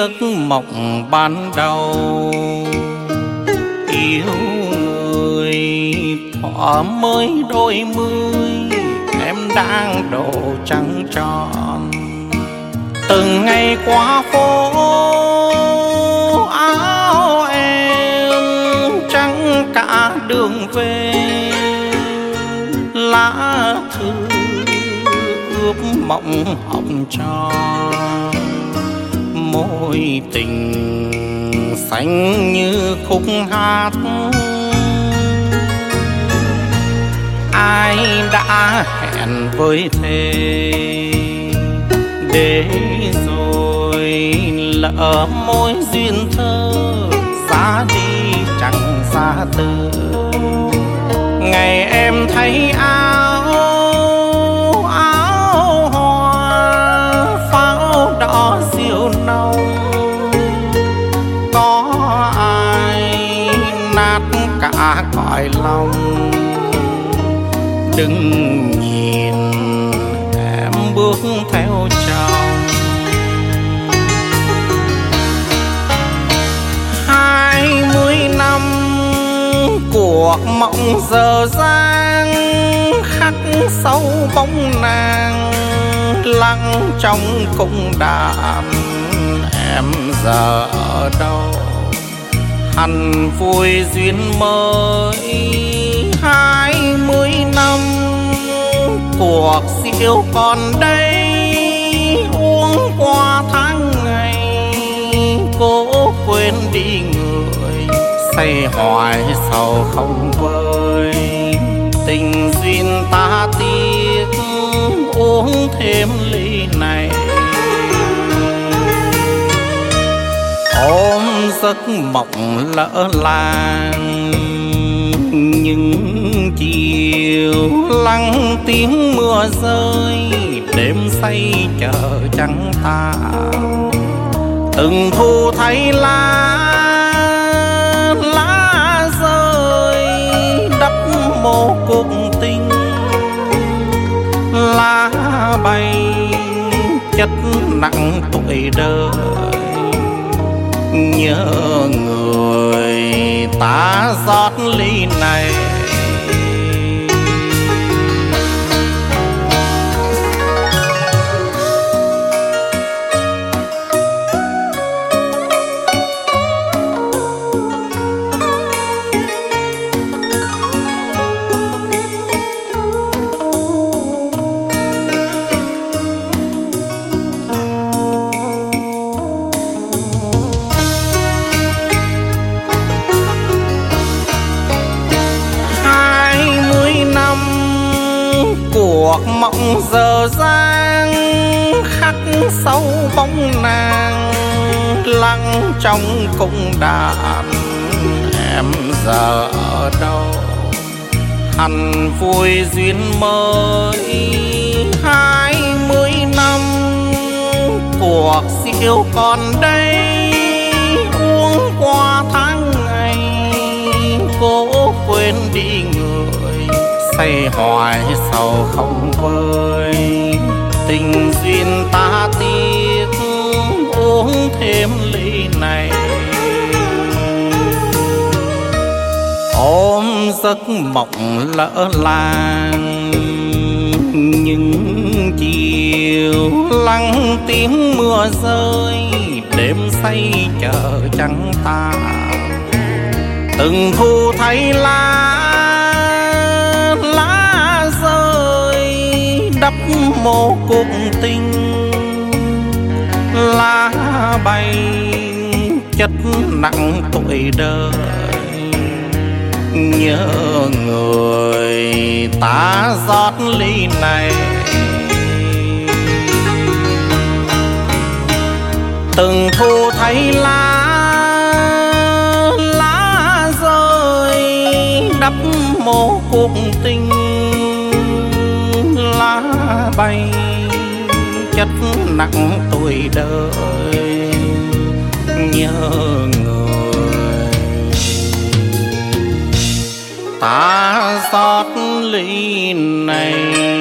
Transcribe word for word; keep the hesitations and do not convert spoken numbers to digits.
giấc mộng ban đầu yêu người thỏa mới đôi mươi, em đang độ trăng tròn từng ngày qua phố áo em trắng cả đường về, lá thư ướp mộng hồng tròn, môi tình xanh như khúc hát. Ai đã hẹn với thề để rồi lỡ mối duyên thơ xa đi chẳng xa từ. Ngày em thấy áo áo hoa pháo đỏ diều nồng, có ai nát cả cõi lòng. Đừng nhìn em bước theo chồng, hai mươi năm cuộc mộng dở dang khắc sâu bóng nàng lặng trong cung đàn. Em giờ ở đâu hằn vui duyên mới, hai mươi năm cuộc siêu còn đây uống qua tháng ngày. Cố quên đi người say hoài sầu không vơi, tình duyên ta tiếc uống thêm ly này. Ôm giấc mộng lỡ làng những chiều lắng tiếng mưa rơi, đêm say chờ trắng tàn. Từng thu thấy lá lá rơi đắp mồ cuộc tình, lá bay chất nặng tuổi đời. Nhớ người ta rót ly này, cuộc mộng dở dang khắc sâu bóng nàng lặng trong cung đàn. Em giờ ở đâu hằn vui duyên mới, hai mươi năm cuộc siêu còn đây uống qua tháng ngày. Cố quên đi người say hoài sầu không vơi, tình duyên ta tiếc uống thêm ly này. Ôm giấc mộng lỡ làng những chiều lắng tiếng mưa rơi, đêm say chờ trắng tàn. Từng thu thấy lá lá rơi đắp mồ cuộc tình, lá bay chất nặng tuổi đời. Nhớ người ta rót ly này, từng thu thấy lá lá rơi đắp mồ cuộc tình, lá bay chất nặng tuổi đời. Nhớ người ta rót ly này.